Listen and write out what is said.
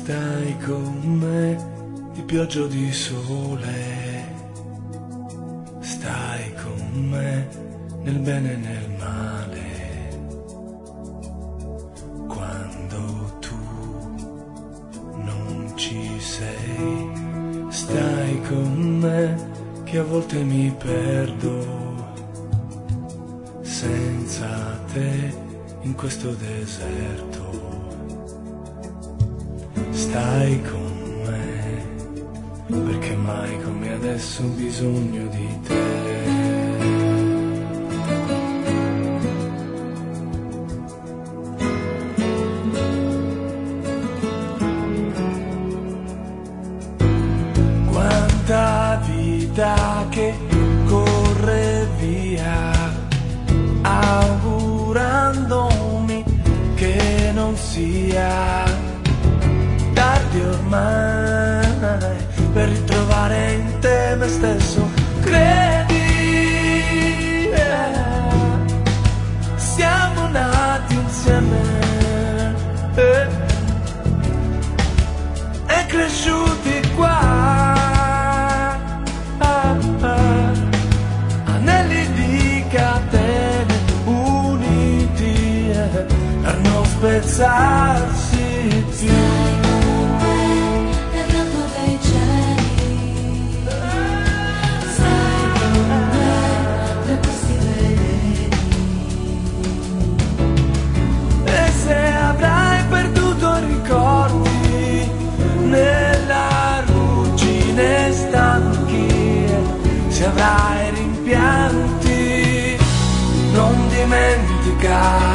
Stai con me di pioggia o di sole, stai con me nel bene e nel male. Quando tu non ci sei, stai con me che a volte mi perdo senza te in questo deserto. Stai con me, perché mai come adesso ho bisogno di te. Quanta vita che corre via, augurandomi che non sia tardi ormai per ritrovare in te me stesso. Credi, siamo nati insieme e cresciuti qua, anelli di catene uniti per non spezzarsi più. Nella ruggine stanchi, se avrai rimpianti, non dimenticare